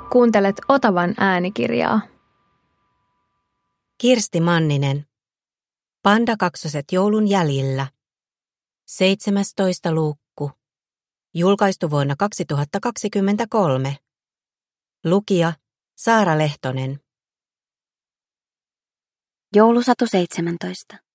Kuuntelet Otavan äänikirjaa. Kirsti Manninen. Panda kaksoset joulun jäljillä. 17. luukku. Julkaistu vuonna 2023. Lukija Saara Lehtonen. Joulusatu 17.